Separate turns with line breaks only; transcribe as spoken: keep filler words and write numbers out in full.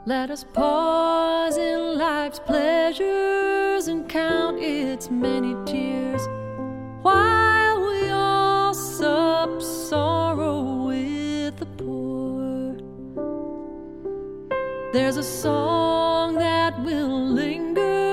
Let us pause in life's pleasures and count its many tears, while we all sup sorrow with the poor. There's a song that will linger